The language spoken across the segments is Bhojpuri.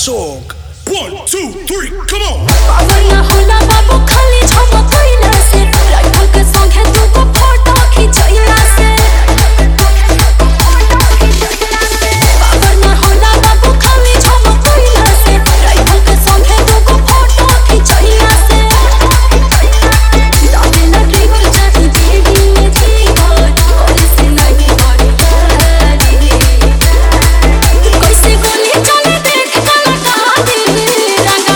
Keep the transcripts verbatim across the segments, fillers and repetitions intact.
Ashok. One, two, three, come on. पावैया होला बाबू खाली झमकैला से राइफल के संगे तू को फोटो खिंचैला से पावैया होला बाबू खाली झमकैला से राइफल के संगे तू को फोटो खिंचैला से दादी ना ट्रिपल चाही जेडी में थी और पुलिस नहीं बड़ी गाड़ी कैसे गोली चले देख काला कहानी रंगा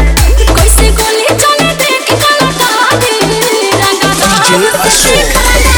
Ashok.